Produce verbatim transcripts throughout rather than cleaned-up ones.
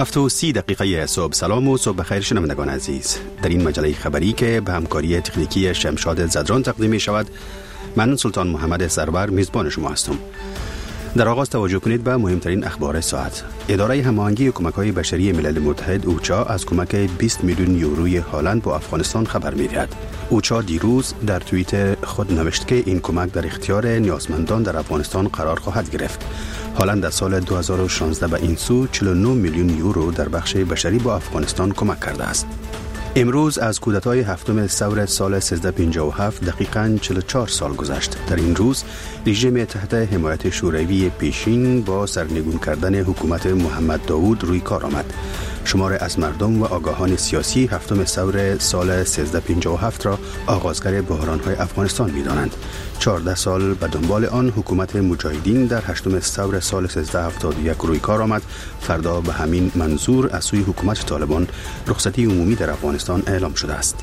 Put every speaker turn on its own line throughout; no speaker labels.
هفت و سی دقیقه صبح. سلام و صبح بخیر شنوندگان عزیز. در این مجله خبری که به همکاری تکنیکی شمشاد زدران تقدیم می شود، من سلطان محمد سرور میزبان شما هستم. در آغاز توجه کنید به مهمترین اخبار ساعت. اداره هماهنگی کمک‌های بشری ملل متحد اوچا از کمک بیست میلیون یوروی هلند با افغانستان خبر می‌دهد. اوچا دیروز در توییت خود نوشت که این کمک در اختیار نیازمندان در افغانستان قرار خواهد گرفت. هلند در سال دو هزار و شانزده به این سو چهل و نه میلیون یورو در بخش بشری با افغانستان کمک کرده است. امروز از کودتای هفتم ثور سال سیزده پنجاه و هفت دقیقاً چهل و چهار سال گذشت. در این روز رژیم تحت حمایت شوروی پیشین با سرنگون کردن حکومت محمد داوود روی کار آمد. شمار از مردم و آگاهان سیاسی هفتم ثور سال سیزده پنجاه و هفت را آغازگر بحران‌های افغانستان می‌دانند. چهارده سال به دنبال آن حکومت مجاهدین در هشتم ثور سال سیزده هفتاد و یک روی کار آمد. فردا به همین منظور از سوی حکومت طالبان رخصتی عمومی در افغانستان اعلام شده است.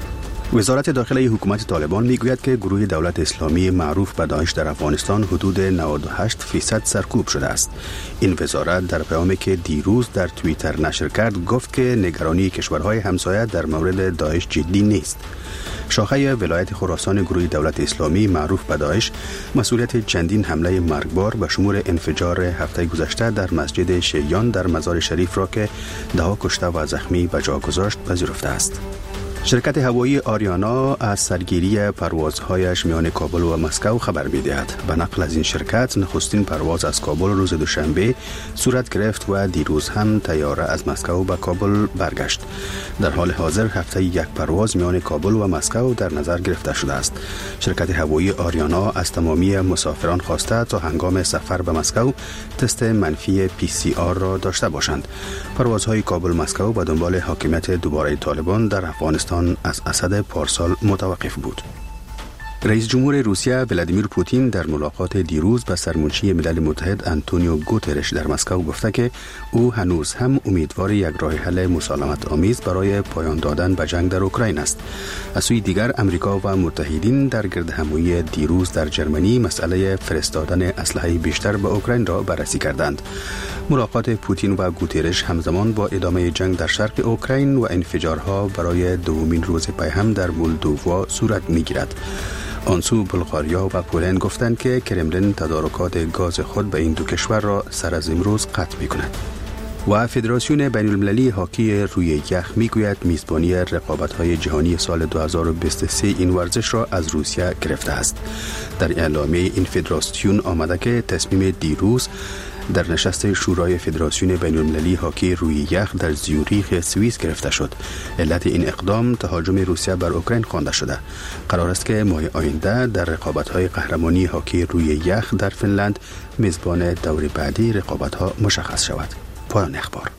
وزارت داخلی حکومت طالبان میگوید که گروه دولت اسلامی معروف به داعش در افغانستان حدود نود و هشت فیصد سرکوب شده است. این وزارت در پیامی که دیروز در توییتر نشر کرد گفت که نگرانی کشورهای همسایه در مورد داعش جدی نیست. شاخه ولایت خراسان گروه دولت اسلامی معروف به داعش مسئولیت چندین حمله مرگبار به شمول انفجار هفته گذشته در مسجد شیعیان در مزار شریف را که ده کشته و زخمی به جا گذاشت پذیرفته است. شرکت هوایی آریانا از سرگیری پروازهایش میان کابل و مسکو خبر می‌دهد. به نقل از این شرکت نخستین پرواز از کابل روز دوشنبه صورت گرفت و دیروز هم طیاره از مسکو به کابل برگشت. در حال حاضر هفته یک پرواز میان کابل و مسکو در نظر گرفته شده است. شرکت هوایی آریانا از تمامی مسافران خواسته تا هنگام سفر به مسکو تست منفی پی سی آر را داشته باشند. پروازهای کابل مسکو به دنبال حاکمیت دوباره طالبان در افغانستان از اسد پارسال متوقف بود. رئیس جمهور روسیه ولادیمیر پوتین در ملاقات دیروز با سرمنشی ملل متحد آنتونیو گوترش در مسکو گفته که او هنوز هم امیدوار یک راه حل مسالمت آمیز برای پایان دادن به جنگ در اوکراین است. از سوی دیگر امریکا و متحدین در گردهمایی دیروز در جرمنی مسئله فرستادن اسلحه بیشتر به اوکراین را بررسی کردند. ملاقات پوتین و گوترش همزمان با ادامه جنگ در شرق اوکراین و انفجارها برای دومین روز پی هم در مولدووا صورت می‌گیرد. آنسو بلغاریا و پولند گفتند که کرملین تدارکات گاز خود به این دو کشور را سر از امروز قطع می‌کند. و فدراسیون بین المللی هاکی روی یخ میگوید میزبانی رقابت‌های جهانی سال دو هزار و بیست و سه این ورزش را از روسیه گرفته است. در اعلامیه این فدراسیون آمده که تصمیم دیروز در نشست شورای فدراسیون بین المللی هاکی روی یخ در زیوریخ سوئیس گرفته شد. علت این اقدام تهاجم روسیه بر اوکراین خوانده شده. قرار است که ماه آینده در رقابت‌های قهرمانی هاکی روی یخ در فنلند میزبان دور بعدی رقابت‌ها مشخص شود. پایان اخبار.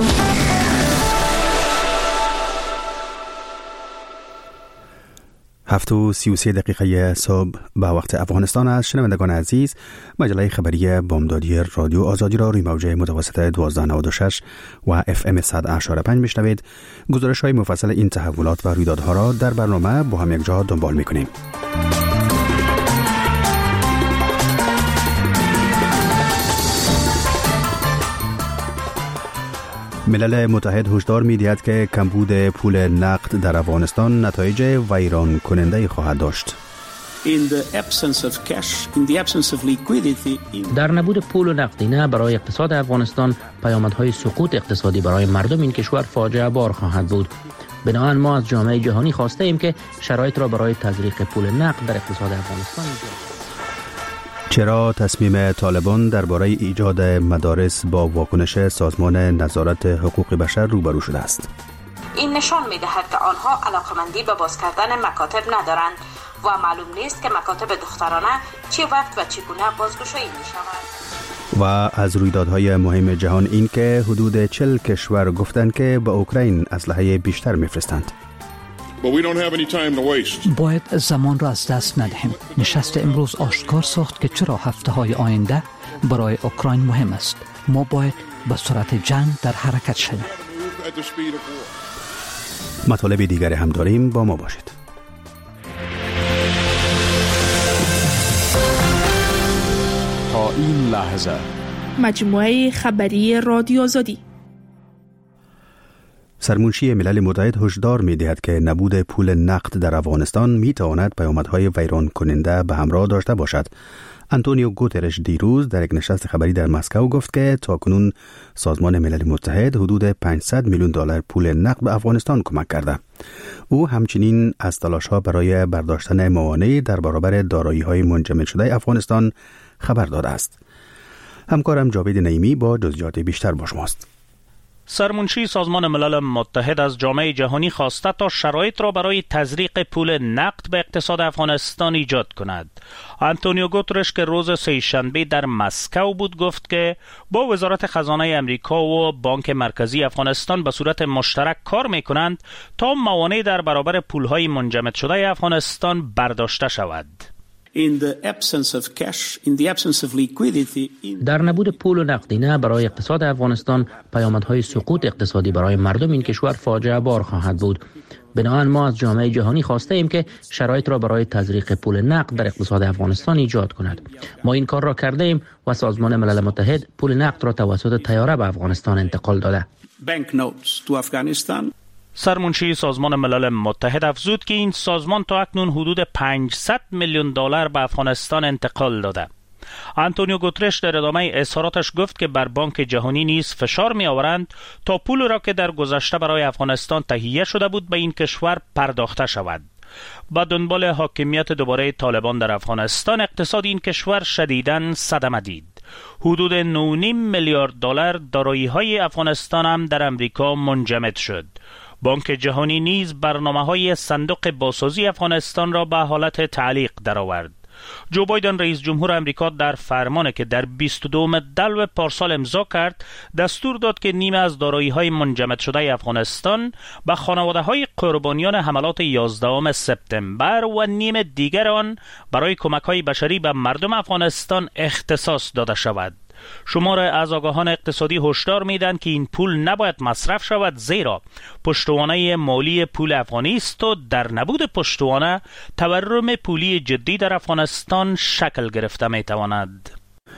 هفت و سی و سه دقیقه صبح به وقت افغانستان است. شنوندگان عزیز، مجله خبری بامدادی رادیو آزادی را روی موج متوسط دوازده نود و شش و اف ام صد و اشاره پنج میشنوید. گزارش های مفصل این تحولات و رویدادها را در برنامه با هم یک جا دنبال میکنیم. ملل متحد هشدار می‌دهد که کمبود پول نقد در افغانستان نتایج ویران کننده خواهد داشت.
در نبود پول و نقدینه برای اقتصاد افغانستان پیامدهای سقوط اقتصادی برای مردم این کشور فاجعه بار خواهد بود. بنابراین ما از جامعه جهانی خواسته ایم که شرایط را برای تزریق پول نقد در اقتصاد افغانستان ایجاد.
چرا تصمیم طالبان درباره ایجاد مدارس با واکنش سازمان نظارت حقوق بشر روبرو شده است؟
این نشان می‌دهد که آنها علاقمندی به باز کردن مکاتب ندارند و معلوم نیست که مکاتب دخترانه چه وقت و چگونه بازگشایی می‌شود.
و از رویدادهای مهم جهان این که حدود چهل کشور گفتند که به اوکراین اسلحه بیشتر می‌فرستند.
باید زمان را از دست ندهیم. نشست امروز آشکار ساخت که چرا هفته های آینده برای اوکراین مهم است. ما باید به سرعت جنگ در حرکت شویم.
مطالب دیگر هم داریم، با ما باشید.
تا این لحظه
مجموعه خبری رادیو آزادی.
سرمنشی ملل متحد هشدار می‌دهد که نبود پول نقد در افغانستان می‌تواند پیامدهای ویران کننده به همراه داشته باشد. آنتونیو گوترش دیروز در یک نشست خبری در مسکو گفت که تاکنون سازمان ملل متحد حدود پانصد میلیون دلار پول نقد به افغانستان کمک کرده. او همچنین از تلاش‌ها برای برداشتن موانع در برابر دارایی‌های منجمد شده افغانستان خبر داده است. همکارم جاوید نعیمی با جزئیات بیشتر با شماست.
سرمنشی سازمان ملل متحد از جامعه جهانی خواسته تا شرایط را برای تزریق پول نقد به اقتصاد افغانستان ایجاد کند. آنتونیو گوترش که روز سه‌شنبه در مسکو بود گفت که با وزارت خزانه امریکا و بانک مرکزی افغانستان به صورت مشترک کار می‌کنند تا موانع در برابر پول‌های منجمد شده افغانستان برداشته شود.
In the absence of cash, in the absence of liquidity, in...
در نبود پول و نقدینه برای اقتصاد افغانستان پیامدهای سقوط اقتصادی برای مردم این کشور فاجعه بار خواهد بود. بنابراین ما از جامعه جهانی خواسته ایم که شرایط را برای تزریق پول نقد در اقتصاد افغانستان ایجاد کند. ما این کار را کرده ایم و سازمان ملل متحد پول نقد را توسط طیاره به افغانستان انتقال داده.
Banknotes to Afghanistan.
سرمنشی سازمان ملل متحد افزود که این سازمان تا اکنون حدود پانصد میلیون دلار به افغانستان انتقال داده. آنتونیو گوترش در ادامه اظهاراتش گفت که بر بانک جهانی نیز فشار می آورند تا پول را که در گذشته برای افغانستان تهیه شده بود به این کشور پرداخته شود. با دنبال حاکمیت دوباره طالبان در افغانستان اقتصاد این کشور شدیداً صدمه دید. حدود نه و نیم میلیارد دلار دارایی‌های افغانستان هم در امریکا منجمد شد. بانک جهانی نیز برنامه‌های صندوق بازسازی افغانستان را به حالت تعلیق درآورد. جو بایدن رئیس جمهور امریکا در فرمانی که در بیست و دوم دلو پارسال امضا کرد دستور داد که نیمه از دارایی‌های منجمد شده افغانستان به خانواده‌های قربانیان حملات یازدهم سپتامبر و نیم دیگر آن برای کمک‌های بشری به مردم افغانستان اختصاص داده شود. شمار از آگاهان اقتصادی هشدار میدن که این پول نباید مصرف شود زیرا پشتوانه مالی پول افغانی است و در نبود پشتوانه تورم پولی جدی در افغانستان شکل گرفته میتواند.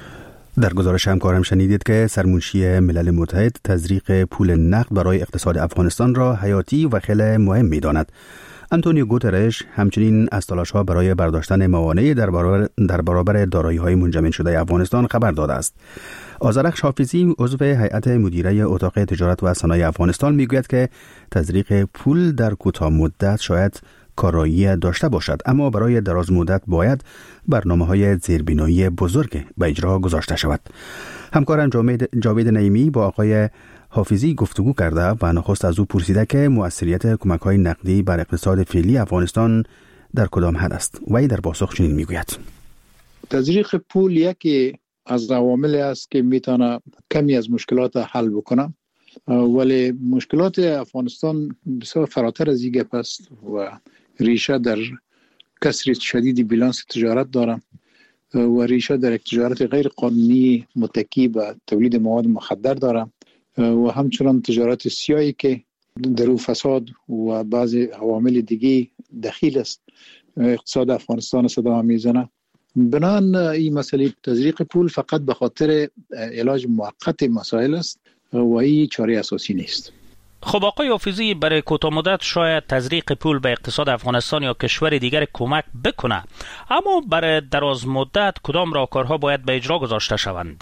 در گزارش همکارم شنیدید که سرمنشی ملل متحد تزریق پول نقد برای اقتصاد افغانستان را حیاتی و خیلی مهم میداند. آنتونیو گوترش همچنین از تلاش‌ها برای برداشتن موانع در برابر در برابر دارایی‌های منجمد شده افغانستان خبر داده است. آذرخش حافظی عضو هیئت مدیره اتاق تجارت و صنایع افغانستان میگوید که تزریق پول در کوتاه مدت شاید کارایی داشته باشد، اما برای دراز مدت باید برنامه‌های زیربنایی بزرگ به اجرا گذاشته شود. همکارم جاوید نعیمی با آقای حافظی گفتگو کرده و نخست از او پرسیده که مؤثریت کمک‌های نقدی بر اقتصاد فعلی افغانستان در کدام حد است. وی در پاسخ چنین میگوید:
تزریق پول یکی از عوامل است که میتونه کمی از مشکلات حل بکنه، ولی مشکلات افغانستان بسیار فراتر از این گپ است و ریشه در کسر شدید بیلانس تجارت داره و ریشه در تجارت غیر قانونی متکی به تولید مواد مخدر داره و همچنان تجارت سیاهی که در او فساد و بعضی عوامل دیگه دخیل است اقتصاد افغانستان صدا میزنه. بنان این مسئله تزریق پول فقط به خاطر علاج موقت مسائل است و این چاره اساسی نیست.
خب آقای حافظی، برای کوتاه مدت شاید تزریق پول به اقتصاد افغانستان یا کشور دیگر کمک بکنه، اما برای دراز مدت کدام راهکارها باید به اجرا گذاشته شوند؟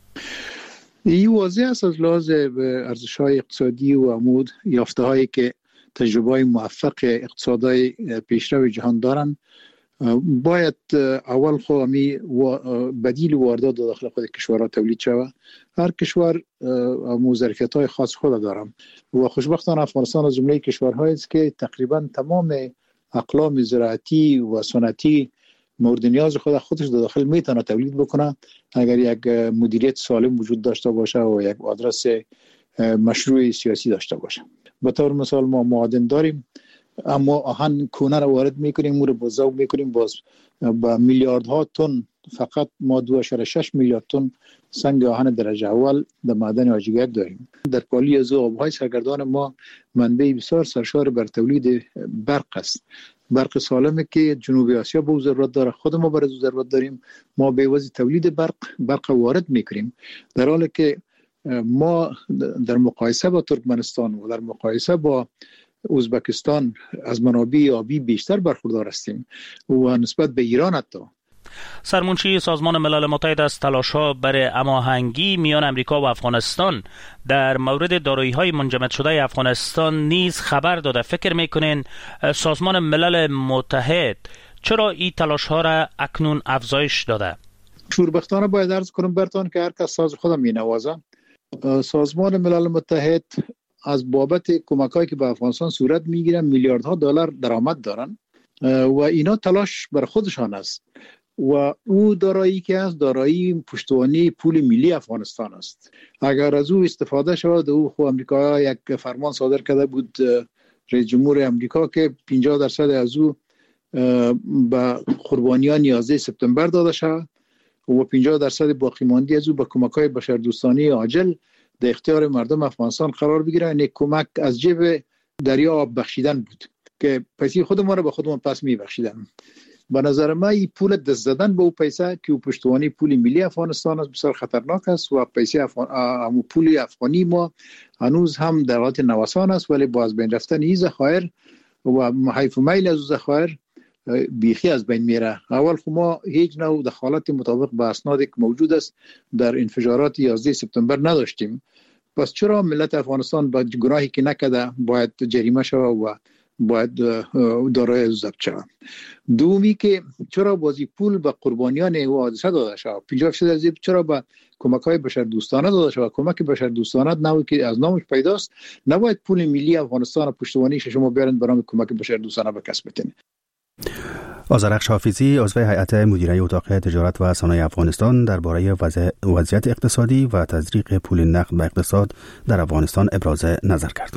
این واضح است از لحاظ ارزش‌های اقتصادی و عمود یافته‌هایی که تجربه‌های موفق اقتصادهای پیشرو جهان دارند. باید اول خوامی بدیل واردات داخل خود کشورها تولید شود. هر کشور ظرفیت‌های خاص خود دارند و خوشبختانه افغانستان از جمله کشورهایی است که تقریبا تمام اقلام زراعتی و صنعتی مورد نیاز خود خودش داخل میتونه تولید بکنه اگر یک مدیریت سالم وجود داشته باشه و یک آدرس مشروع سیاسی داشته باشه. به طور مثال ما معادن داریم اما آهن کونه را وارد میکنیم، مور بازاو میکنیم، باز با میلیاردها تن فقط ما دو اشاره شش میلیارد تن سنگ آهن درجه اول در معدن آجیگر داریم. در پالی از آبهای سرگردان ما منبع بسیار سرشار بر تولید برق است. برق سالمه که جنوب آسیا به ضرورت داره، خود ما برای ضرورت داریم. ما به واسطه تولید برق برق وارد میکنیم در حالی که ما در مقایسه با ترکمنستان و در مقایسه با ازبکستان از منابع آبی بیشتر برخوردار هستیم و نسبت به ایران حتی.
سرمنشی سازمان ملل متحد از تلاش‌ها برای هماهنگی میان امریکا و افغانستان در مورد دارایی‌های منجمد شده افغانستان نیز خبر داده. فکر می‌کنین سازمان ملل متحد چرا این تلاش‌ها را اکنون افزایش داده؟
شوربختانه باید عرض کنم برتان که هر کس ساز خودم می‌نوازه. سازمان ملل متحد از بابت کمک‌هایی که به افغانستان صورت می‌گیره میلیاردها دلار درآمد دارن و اینا تلاش بر خودشان است و او دارایی که است دارایی پشتوانه پول ملی افغانستان است. اگر از او استفاده شود، او خو امریکا یک فرمان صادر کرده بود رئیس جمهور امریکا که پنجاه درصد از او به قربانیان یازده سپتامبر داده شود و پنجاه درصد باقی مانده از او به کمک‌های بشردوستانه عاجل در اختیار مردم افغانستان قرار بگیره. این کمک از جیب دریا آب بخشیدن بود که پیسه خود ما را به خودمون پس می‌بخشیدن. به نظر من این پول دست زدن به او پیسه که او پشتوانه پول ملی افغانستان است بسیار خطرناک است و پیسه افغان پول افغانی ما هنوز هم در حالت نوسان است، ولی با از بین رفتن این ذخایر و حیف میل از ذخایر بیخی از بین میره. اول خو ما هیچ نوع دخالت مطابق با اسنادی که موجود است در انفجارات یازده سپتامبر نداشتیم. پس چرا ملت افغانستان با گناهی که نکرده باید جریمه شود و باید دارای ضبط شود؟ دومی که چرا بازی پول به قربانیان او حادثه داده شود؟ پنجاه درصد از چرا به کمک‌های بشردوستانه داده شود؟ کمک بشردوستانه نوعی که از نامش پیداست نباید پول ملی افغانستان پشتوانه شما بیارن برای کمک بشردوستانه به کسب بتین.
آذرخش حافظی عضو هیئت مدیره اتاق تجارت و صنایع افغانستان درباره وضعیت اقتصادی و تزریق پول نقد به اقتصاد در افغانستان ابراز نظر کرد.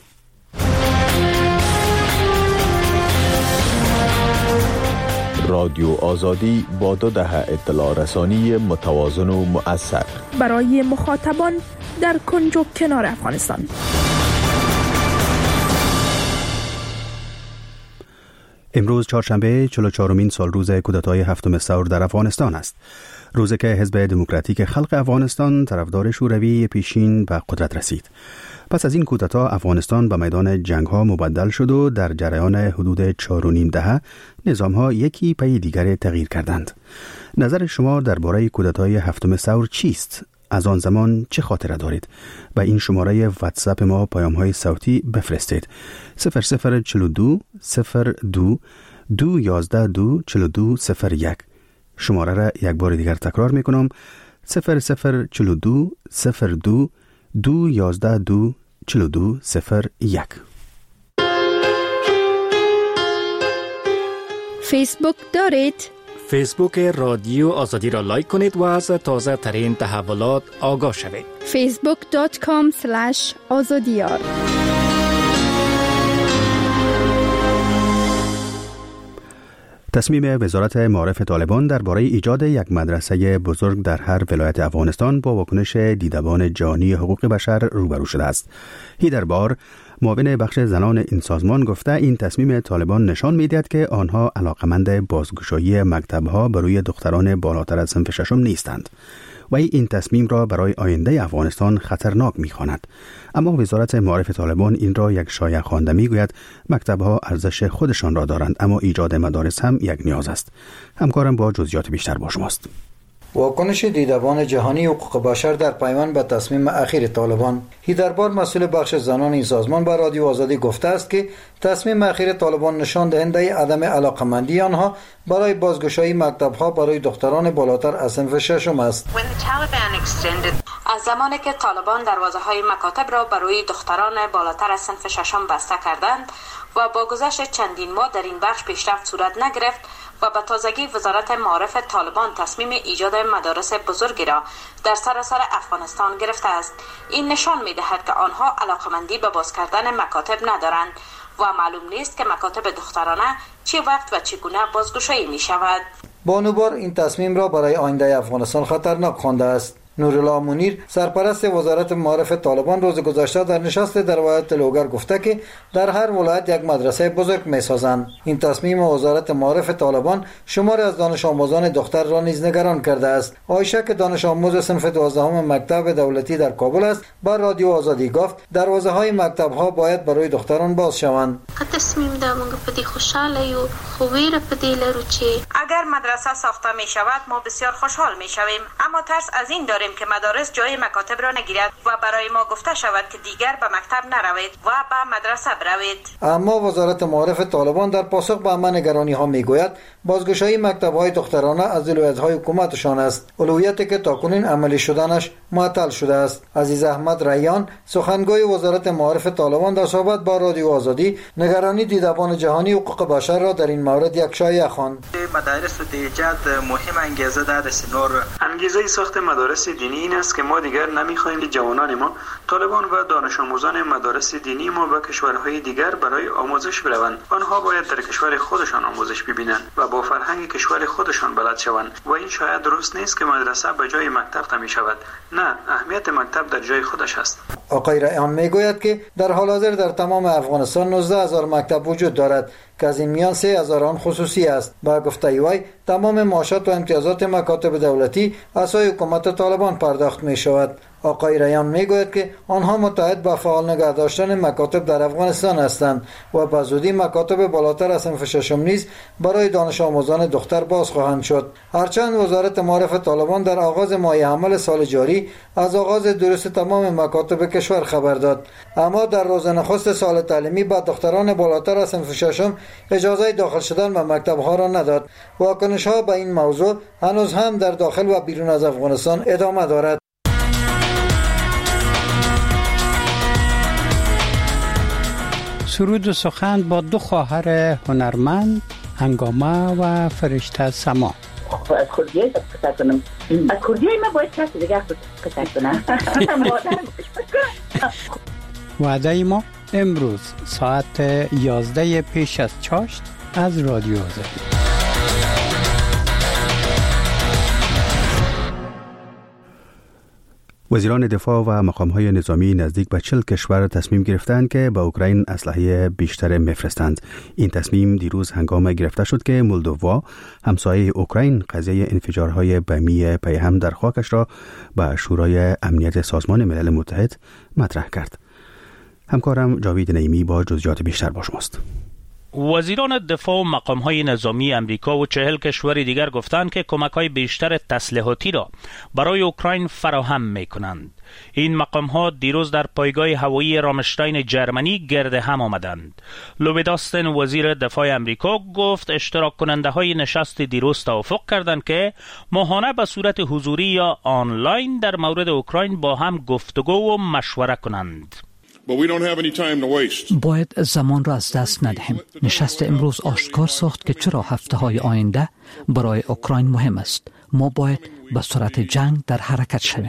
رادیو آزادی با دو دهه اطلاع رسانی متوازن و مؤثر
برای مخاطبان در کنج و کنار افغانستان.
امروز چهارشنبه چهل و چهارمین سال روز کودتای هفتم ثور در افغانستان است. روزی که حزب دموکراتیک خلق افغانستان طرفدار شوروی پیشین به قدرت رسید. پس از این کودتا افغانستان به میدان جنگ‌ها مبدل شد و در جریان حدود چهار و نیم دهه نظام‌ها یکی پی دیگر تغییر کردند. نظر شما درباره کودتای هفتم ثور چیست؟ از آن زمان چه خاطره دارید؟ به این شماره واتساپ ما پیام‌های صوتی بفرستید. صفر صفر چهل و دو صفر دو دو یازده دو چهل و دو صفر یک. شماره را یک بار دیگر تکرار میکنم. صفر صفر چهل و دو صفر دو دو یازده دو چهل و دو صفر یک.
فیسبوک دارید؟
فیسبوک رادیو آزادی را لایک کنید و از تازه ترین تحولات آگاه شوید.
فیسبوک دات کام اسلش آزادیار.
تصمیم وزارت معارف طالبان درباره ایجاد یک مدرسه بزرگ در هر ولایت افغانستان با واکنش دیدبان جهانی حقوق بشر روبرو شده است. هیدر بار، معاون بخش زنان این سازمان، گفته این تصمیم طالبان نشان می‌دهد که آنها علاقمند بازگشایی مکتب‌ها برای دختران بالاتر از صنف ششم نیستند و این تصمیم را برای آینده افغانستان خطرناک می‌خواند. اما وزارت معارف طالبان این را یک شایعه خوانده می‌گوید مکتب‌ها ارزش خودشان را دارند، اما ایجاد مدارس هم یک نیاز است. همکارم با جزئیات بیشتر با شماست.
واکنش دیدبان جهانی حقوق بشر در پیوند به تصمیم اخیر طالبان. هیدربار، مسئول بخش زنان این سازمان، به رادیو آزادی گفته است که تصمیم اخیر طالبان نشان دهنده عدم علاقمندی آنها برای بازگشایی مکتب‌ها برای دختران بالاتر از صنف ششم است.
از زمانی که طالبان دروازه‌های مکاتب را برای دختران بالاتر از صنف ششم بسته کردند و با گذشت چندین ماه در این بخش پیشرفت صورت نگرفت و به تازگی وزارت معارف طالبان تصمیم ایجاد مدارس بزرگی را در سراسر افغانستان گرفته است، این نشان می‌دهد که آنها علاقمندی به باز کردن مکاتب ندارند و معلوم نیست که مکاتب دخترانه چه وقت و چگونه بازگشایی می‌شود.
بانوبار این تصمیم را برای آینده افغانستان خطرناک خوانده است. نورالله منیر سرپرست وزارت معارف طالبان روز گذشته در نشست در ولایت لوگر گفته که در هر ولایت یک مدرسه بزرگ می‌سازند. این تصمیم وزارت معارف طالبان شمار از دانش آموزان دختر را نیز نگران کرده است. عایشه که دانش آموز صنف دوازدهم مکتب دولتی در کابل است، با رادیو آزادی گفت دروازه‌های مکتب‌ها باید برای دختران باز شوند.
تصمیم دا موږ په دې خوشاله یو خو ویره په دې لرو چې
اگر مدرسه ساخته می شود ما بسیار خوشحال می شویم، اما ترس از این داریم که مدارس جای مکاتب را نگیرد و برای ما گفته شود که دیگر به مکتب نروید و به مدرسه بروید.
اما وزارت معارف طالبان در پاسخ به همه نگرانی ها می گوید بازگشایی مکتب های دخترانه از ولایت های حکومتشان است، اولویتی که تاکنون عملی شدنش معطل شده است. عزیز احمد ریان سخنگوی وزارت معارف طالبان در صحبت با رادیو آزادی نگرانی دیدبان جهانی حقوق بشر را در این مورد یک شایعه خواند.
مدارس د ایجاد مهم انگیزه ده د نور
انگیزه ساخت مدارس دینی این است که ما دیگر نمیخواهیم که جوانان ما طالبان و دانش آموزان مدارس دینی ما به کشورهای دیگر برای آموزش بروند. آنها باید در کشور خودشان آموزش ببینند و با فرهنگ کشور خودشان بلد شوند و این شاید درست نیست که مدرسه به جای مکتب تعمیر شود. نه، اهمیت مکتب در جای خودش است.
آقای ریان میگوید که در حال حاضر در تمام افغانستان نوزده هزار مکتب وجود دارد که از این میان سه هزار آن خصوصی است. با گفته وی تمام معاشات و امتیازات مکاتب دولتی از سوی حکومت طالبان پرداخت می شود. آقای ریان میگوید که آنها متحد به فعال نگه داشتن مکاتب در افغانستان هستند و به زودی مکاتب بالاتر از صنف ششم نیز برای دانش آموزان دختر باز خواهند شد. هرچند وزارت معارف طالبان در آغاز ماه حمل سال جاری از آغاز درست تمام مکاتب کشور خبر داد، اما در روز نخست سال تعلیمی به دختران بالاتر از صنف ششم اجازه داخل شدن به مکتب‌ها را نداد. واکنش‌ها به این موضوع هنوز هم در داخل و بیرون از افغانستان ادامه دارد.
سرود و سخن با دو خواهر هنرمند، هنگامه و فرشته سما.
از کردیای قصه کنم. از کردیای ما باید کسی دیگه قصه کنم.
وعده ما امروز ساعت یازده پیش از چاشت از رادیو آزادی.
وزیران دفاع و مقام‌های نظامی نزدیک به چهل کشور تصمیم گرفتند که به اوکراین اسلحه بیشتر می‌فرستند. این تصمیم دیروز هنگام گرفته شد که مولدووا همسایه اوکراین قضیه انفجارهای بمی پیهم در خاکش را به شورای امنیت سازمان ملل متحد مطرح کرد. همکارم جاوید نعیمی با جزئیات بیشتر با شماست.
وزیران دفاع و مقام‌های نظامی امریکا و چهل کشور دیگر گفتند که کمک‌های بیشتر تسلیحاتی را برای اوکراین فراهم می‌کنند. این مقام‌ها دیروز در پایگاه هوایی رامشتاین جرمنی گرد هم آمدند. لوید آستن وزیر دفاع امریکا گفت اشتراک کننده‌های نشست دیروز توافق کردند که ماهانه به صورت حضوری یا آنلاین در مورد اوکراین با هم گفتگو و مشوره کنند.
باید زمان را از دست ندهیم. نشست امروز آشکار ساخت که چرا هفته های آینده برای اوکراین مهم است. ما باید به سرعت جنگ در حرکت شویم.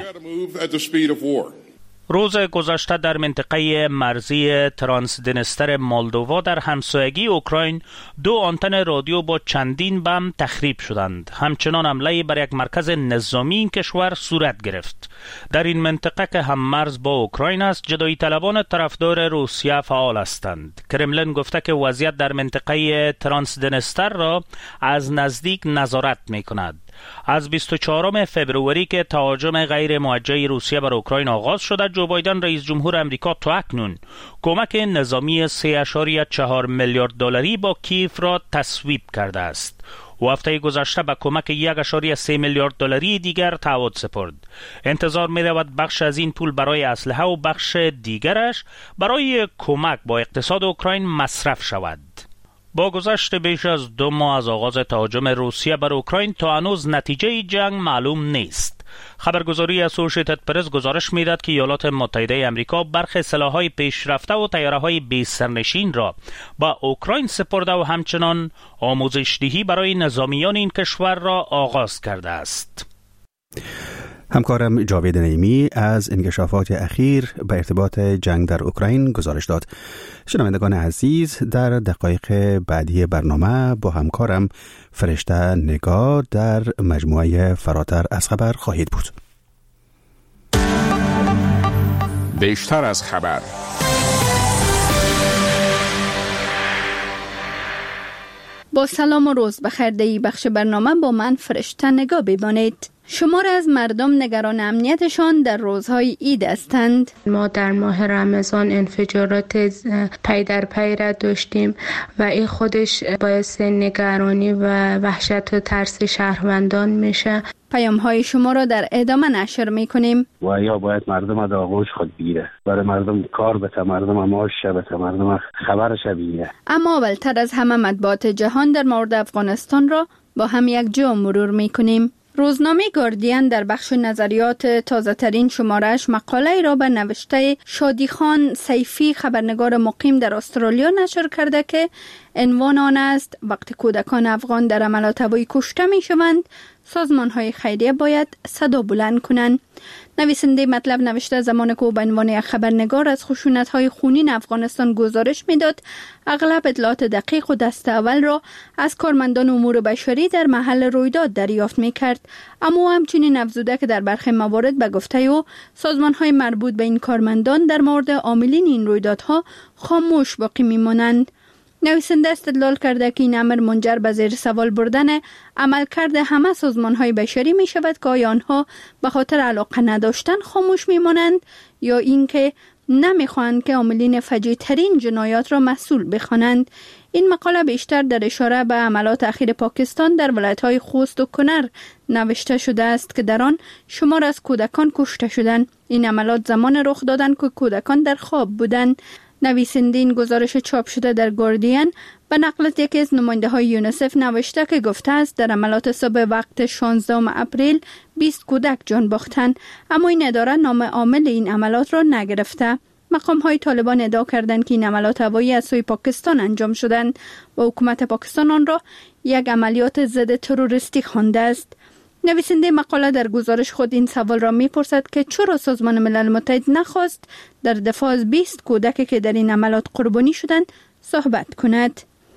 روز گذشته در منطقه مرزی ترانسدنستر مولدووا در همسایگی اوکراین دو آنتن رادیو با چندین بم تخریب شدند. همچنان حمله بر یک مرکز نظامی این کشور صورت گرفت. در این منطقه که هم مرز با اوکراین است، جدایی طلبان طرفدار روسیه فعال هستند. کرملین گفته که وضعیت در منطقه ترانسدنستر را از نزدیک نظارت می کند. از بیست و چهارم فبروری که تهاجم غیر موجه روسیه بر اوکراین آغاز شده، جو بایدن رئیس جمهور امریکا تا اکنون کمک نظامی سه اشاریه چهار میلیارد دلاری با کیف را تصویب کرده است. و هفته گذشته به کمک یک اشاریه سه میلیارد دلاری دیگر تعهد سپرد. انتظار می رود بخش از این پول برای اسلحه و بخش دیگرش برای کمک با اقتصاد اوکراین مصرف شود. با گذشت بیش از دو ماه از آغاز تهاجم روسیه بر اوکراین تا هنوز نتیجه جنگ معلوم نیست. خبرگزاری اسوشیتد پرس گزارش می‌دهد که ایالات متحده آمریکا برخی سلاح‌های پیشرفته و طیاره‌های بی سرنشین را با اوکراین سپرده و همچنان آموزش دهی برای نظامیان این کشور را آغاز کرده است.
همکارم جاوید نعیمی از انکشافات اخیر به ارتباط جنگ در اوکراین گزارش داد. شنوندگان عزیز، در دقایق بعدی برنامه با همکارم فرشته نگاه در مجموعه فراتر از خبر خواهید بود.
بیشتر از خبر.
با سلام و روز بخیر. در این بخش برنامه با من فرشته نگاه بمانید. شمار از مردم نگران امنیتشان در روزهای عید هستند.
ما در ماه رمضان انفجارات پی در پی را داشتیم و این خودش باعث نگرانی و وحشت و ترس شهروندان میشه.
پیام های شما را در ادامه نشر میکنیم.
و یا باید مردم در آغوش خود بگیره، برای مردم کار بته، مردم معاش بته، مردم خبرش بگیره.
اما اولتر از همه مطبوعات جهان در مورد افغانستان را با هم یک جا مرور میکنیم. روزنامه گاردین در بخش نظریات تازه ترین شمارش مقاله را به نوشته شادیخان سیفی خبرنگار مقیم در استرالیا نشر کرده که عنوان آن است: وقتی کودکان افغان در حملات هوایی کشته می شوند، سازمان های خیریه باید صدا بلند کنند. نویسنده مطلب نوشته زمان که او به عنوان یک خبرنگار از خشونت های خونین افغانستان گزارش میداد، اغلب اطلاعات دقیق و دست اول را از کارمندان امور بشری در محل رویداد دریافت میکرد. اما او همچنین افزوده که در برخی موارد به گفته او سازمان های مربوط به این کارمندان در مورد عاملین این رویدادها خاموش باقی میمانند. نویسنده استدلال کرده که این امر منجر به زیر سوال بردن عملکرد همه سازمان‌های بشری می شود که آیا آنها به خاطر علاقه نداشتن خاموش می مانند یا اینکه نمی خواهند که عاملین فجیع ترین جنایات را مسئول بخوانند. این مقاله بیشتر در اشاره به حملات اخیر پاکستان در ولایت‌های خوست و کنر نوشته شده است که در آن شمار از کودکان کشته شدند. این حملات زمان رخ دادند که کودکان در خواب بودند. نویسنده این گزارش چاپ شده در گاردین به نقل از یکی از نماینده های یونیسف نوشته که گفته است در حملات صبح وقت شانزدهم اپریل بیست کودک جان باختند، اما این اداره نام عامل این حملات را نگرفته. مقام های طالبان ادعا کردند که این حملات هوایی از سوی پاکستان انجام شدند و حکومت پاکستان آن را یک عملیات ضد تروریستی خوانده است. نویسنده مقاله در گزارش خود این سوال را می‌پرسد که چرا سازمان ملل متحد نخواست در دفاع از بیست کودکی که در این عملیات قربانی شدند صحبت کند.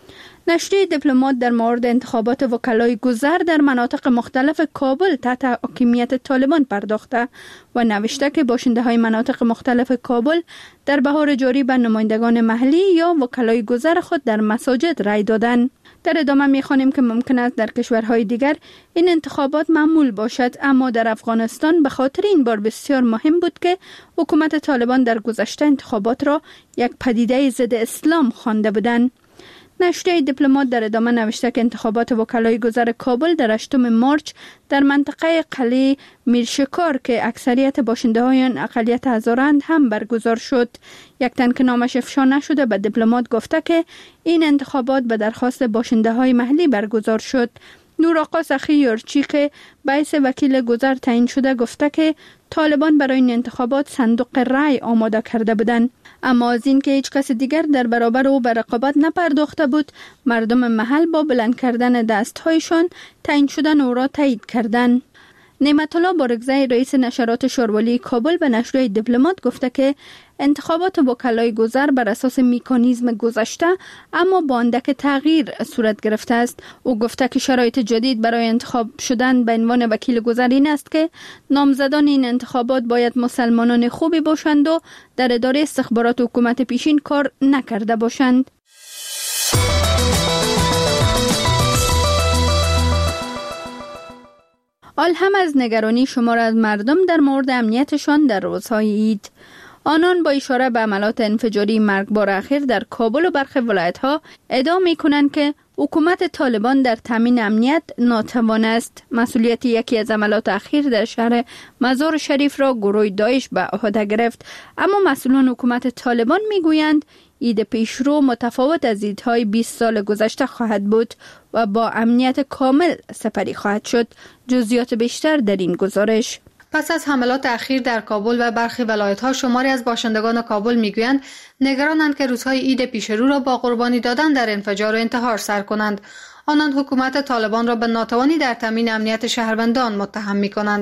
نشریه دیپلمات در مورد انتخابات وکلای گذر در مناطق مختلف کابل تحت حاکمیت طالبان پرداخته و نوشته که باشنده‌های مناطق مختلف کابل در بهار جاری به نمایندگان محلی یا وکلای گذر خود در مساجد رای دادند. در ادامه می‌خوانیم که ممکن است در کشورهای دیگر این انتخابات معمول باشد، اما در افغانستان به خاطر این بار بسیار مهم بود که حکومت طالبان در گذشته انتخابات را یک پدیده ضد اسلام خوانده بودند. نشریه دیپلمات در ادامه نوشته که انتخابات وکلای گذر کابل در هشتم مارچ در منطقه قلعه میرشکار که اکثریت باشنده های آن اقلیت هزارند هم برگزار شد. یک تن که نامش افشا نشده به دیپلمات گفته که این انتخابات به درخواست باشنده های محلی برگزار شد. نور آقا سخی یورچی که باعث وکیل گذر تعیین شده گفته که طالبان برای این انتخابات صندوق رای آماده کرده بودند، اما از این که هیچ کس دیگر در برابر او به رقابت نپرداخته بود، مردم محل با بلند کردن دستهایشان تعیین شدن او را تایید کردند. نعمت الله بارگزی رئیس نشرات شاروالی کابل به نشریه دیپلمات گفته که انتخابات وکلای گذر بر اساس مکانیزم گذشته اما با اندک تغییر صورت گرفته است. او گفته که شرایط جدید برای انتخاب شدن به عنوان وکیل گذر این است که نامزدان این انتخابات باید مسلمانان خوبی باشند و در اداره استخبارات حکومت پیشین کار نکرده باشند. آل هم از نگرانی شمار از مردم در مورد امنیتشان در روزهای عید. آنان با اشاره به عملات انفجاری مرگبار اخیر در کابل و برخی ولایت‌ها ادعا می‌کنند که حکومت طالبان در تامین امنیت ناتوان است. مسئولیت یکی از عملات اخیر در شهر مزار شریف را گروه داعش به عهده گرفت، اما مسئولان حکومت طالبان می‌گویند عید پیشرو متفاوت از عیدهای بیست سال گذشته خواهد بود و با امنیت کامل سپری خواهد شد. جزئیات بیشتر در این گزارش.
پس از حملات اخیر در کابل و برخی ولایت‌ها شماری از باشندگان کابل میگویند نگرانند که روزهای عید پیشرو را با قربانی دادن در انفجار و انتحار سر کنند. آنان حکومت طالبان را به ناتوانی در تامین امنیت شهروندان متهم می‌کنند.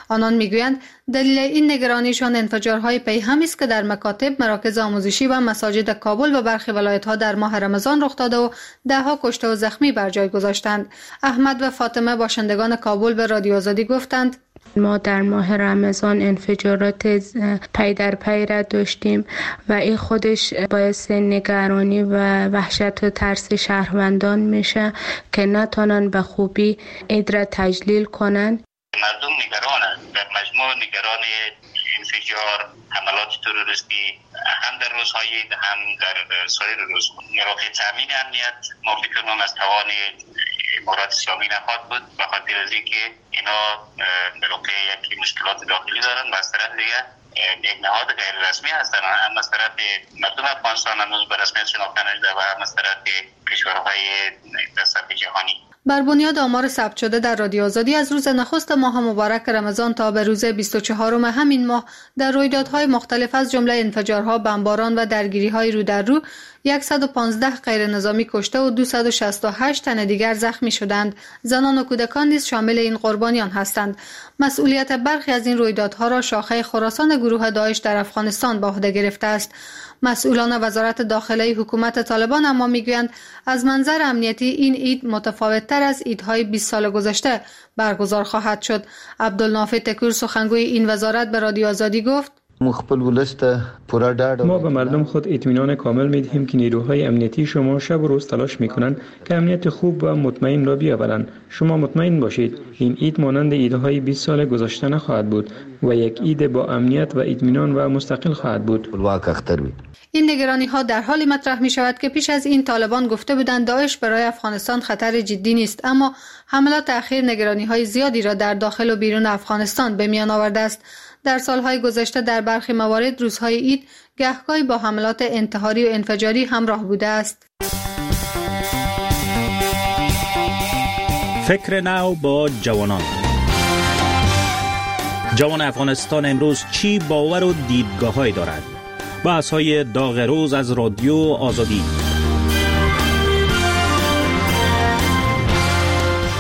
آنان میگویند دلیل این نگرانیشان انفجارهای پیهمی است که در مکاتب، مراکز آموزشی و مساجد کابل و برخی ولایت‌ها در ماه رمضان رخ داده و ده‌ها کشته و زخمی بر جای گذاشتند. احمد و فاطمه باشندگان کابل به رادیو آزادی گفتند
ما در ماه رمضان انفجارات پی در پی را داشتیم و این خودش باعث نگرانی و وحشت و ترس شهروندان میشه که نتونن به خوبی عید را تجلیل کنند.
مردم نگرانند، در مجموع نگران انفجار، حملات تروریستی هم در روزهای عید هم در سایر روز. راه تامین امنیت ما فکر کنم از توان امارات اسلامی نخواهد بود، به خاطر از اینکه اینا در واقع یک مشکلات داخلی دارن و از طرف دیگه یک نهاد غیر رسمی هستن، هم از طرف مردم افغانستان هنوز به رسمیت شناخته نشده و هم از طرف کشورهای در سطح جهانی.
بر بنیاد آمار ثبت شده در رادیو آزادی از روز نخست ماه مبارک رمضان تا به روز بیست و چهارم همین ماه در رویدادهای مختلف از جمله انفجارها، بمباران و درگیری‌های رو در رو صد و پانزده غیر نظامی کشته و دویست و شصت و هشت تن دیگر زخمی شدند. زنان و کودکان نیز شامل این قربانیان هستند. مسئولیت برخی از این رویدادها را شاخه خراسان گروه داعش در افغانستان به عهده گرفته است. مسئولان وزارت داخله حکومت طالبان اما میگویند از منظر امنیتی این عید متفاوت‌تر از عیدهای بیست سال گذشته برگزار خواهد شد. عبدالنافع تکور سخنگوی این وزارت به رادیو آزادی گفت
ما به مردم خود اطمینان کامل می‌دهیم که نیروهای امنیتی شما شب و روز تلاش می‌کنند که امنیت خوب و مطمئن را بیاورند. شما مطمئن باشید این عید مانند عیدهای بیست سال گذشته نخواهد بود و یک عید با امنیت و اطمینان و مستقل خواهد بود.
این نگرانی ها در حالی مطرح می شود که پیش از این طالبان گفته بودند داعش برای افغانستان خطر جدی نیست، اما حملات اخیر نگرانی های زیادی را در داخل و بیرون افغانستان به میان آورده است. در سالهای گذشته در برخی موارد روزهای عید گهگاهی با حملات انتحاری و انفجاری همراه بوده است.
فکر نو با جوانان. جوان افغانستان امروز چی باور و دیدگاه‌هایی دارد؟ بحث‌های داغ روز از رادیو آزادی.